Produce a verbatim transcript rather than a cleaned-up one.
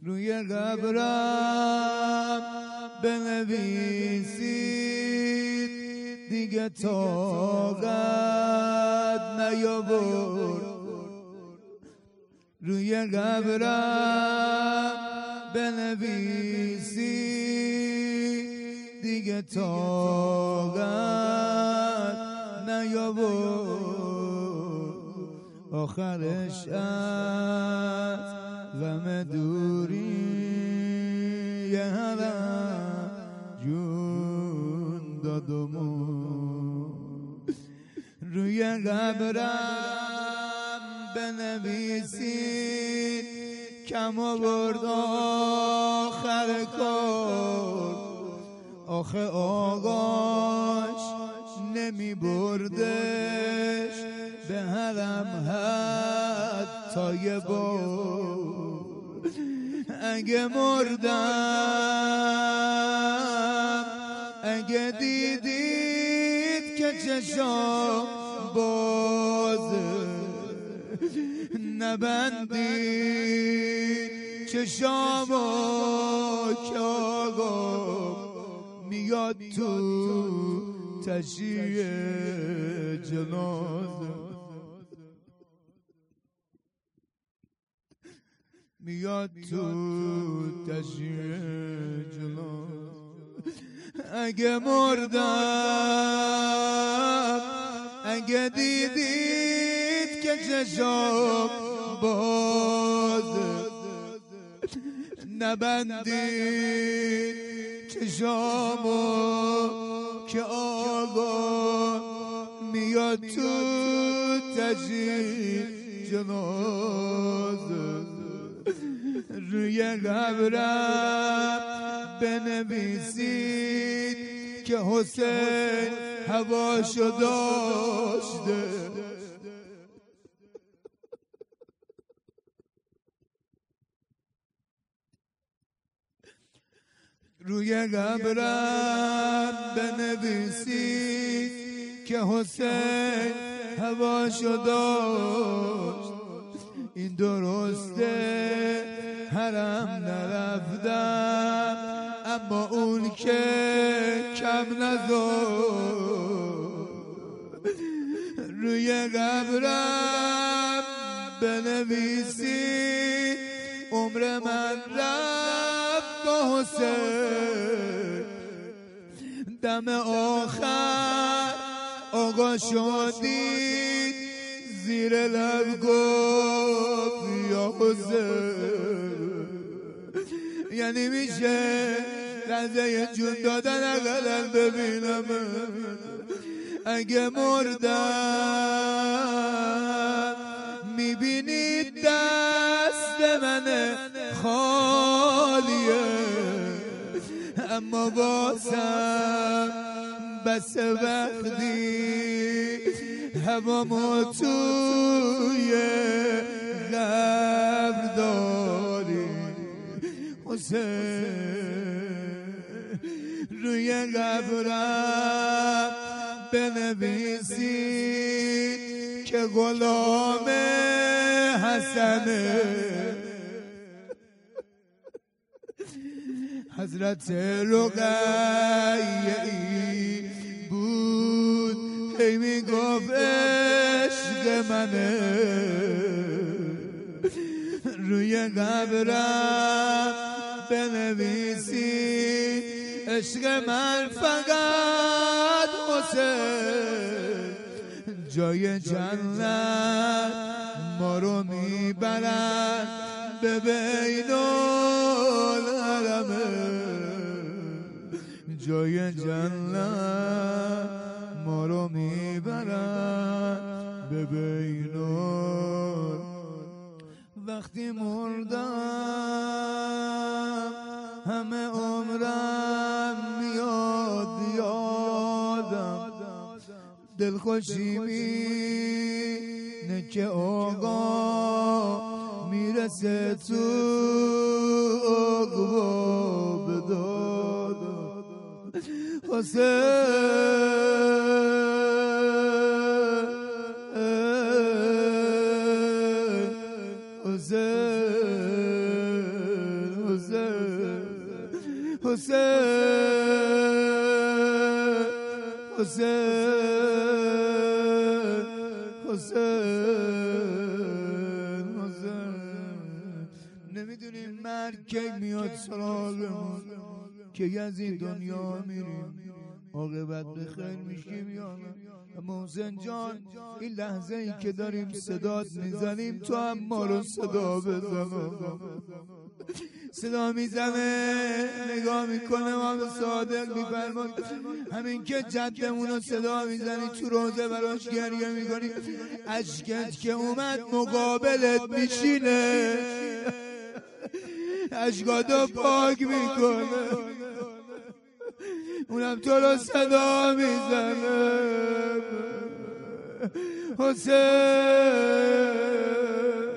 روی قبرم بنویسید دیگه طاقت نیاورد. روی قبرم بنویسید دیگه طاقت نیاورد. آخرش از غم دوری یه هرم جون دادمون. روی قبرم بنویسید کم آورد آخر کار. آخه آقاش نمی بردش به حرم حتی یه بار. اگه مردم اگه دیدید که چشام بازه نبندید چشامو که آقا میاد تو تشییع جنازه. میاد تو تشییع جنازه. اگه مردم اگه دیدید که چشام بازه نبندید چشامو که آقا میاد تو تشییع جنازه. روی قبرم بنویسید که حسین هواشو داشته. روی قبرم بنویسید که حسین هواشو داشت. این درسته حرم نرفتم اما اون که کم نذاشت. روی قبرم بنویسید عمر من رفت با حسین. دم آخر آقا شدید زیر لب گفت یا حسین. یعنی میشه لحظه جون دادن اقلن ببینم اگه مردم میبینید دست من خالیه اما باسم بس وقتی هوامو توی قبر داری حسین. روی قبرم بنویسید که غلام حسنه. حضرت رقیه ای بود هی میگفت عشق منه. روی قبرم بنویسید عشق من فقط حسین. جای جنت ما رو میبرن به بین الحرمه. جای جنت ما رو میبرن به بین الحرمه. وقتی مردم همه عمرم میاد یادم. دلخوشی مینه که آقا میرسه تو عقبا به دادم. حسین حسین حسین حسین حسین حسین نمیدونیم مرگ کی میاد سراغمون که از این دنیا میریم عاقبت به خیر میشیم یا نه. اما حسین جان این لحظه ای که داریم صدات میزنیم تو هم ما رو صدا بزن صدا میزنه نگاه میکنه ما به صادق میفرماد همین که جدمون رو صدا میزنی تو روزه براش گریه میکنی اشکت که اومد مقابلت میشینه اشکاتو پاک میکنه اونم تو رو صدا میزنه حسین